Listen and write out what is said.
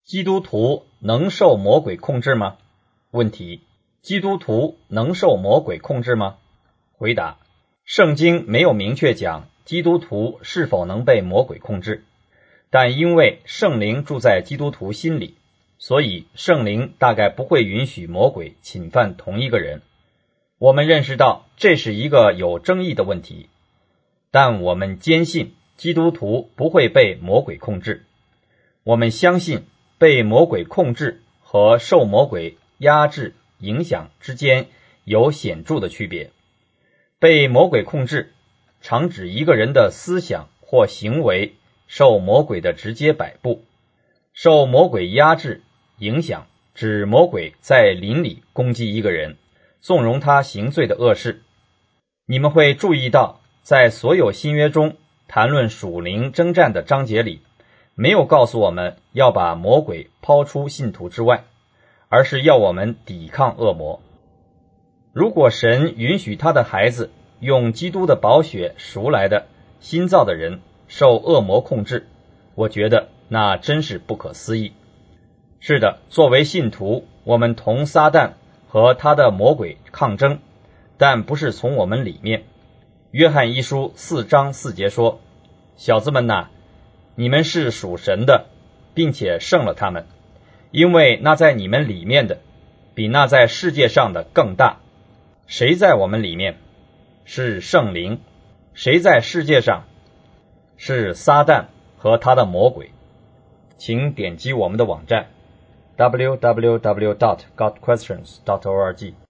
基督徒能受魔鬼控制吗？问题：基督徒能受魔鬼控制吗？回答：圣经没有明确讲基督徒是否能被魔鬼控制，但因为圣灵住在基督徒心里，所以圣灵大概不会允许魔鬼侵犯同一个人。我们认识到这是一个有争议的问题，但我们坚信基督徒不会被魔鬼控制。我们相信被魔鬼控制和受魔鬼压制影响之间有显著的区别。被魔鬼控制常指一个人的思想或行为受魔鬼的直接摆布，受魔鬼压制影响指魔鬼在灵里攻击一个人，纵容他行罪的恶事。你们会注意到，在所有新约中谈论属灵征战的章节里，没有告诉我们要把魔鬼抛出信徒之外，而是要我们抵抗恶魔。如果神允许他的孩子用基督的宝血赎来的新造的人受恶魔控制，我觉得那真是不可思议。是的，作为信徒，我们同撒旦和他的魔鬼抗争，但不是从我们里面。约翰一书4章4节说：小子们哪，你们是属神的，并且胜了他们，因为那在你们里面的比那在世界上的更大。谁在我们里面？是圣灵。谁在世界上？是撒旦和他的魔鬼。请点击我们的网站 www.godquestions.org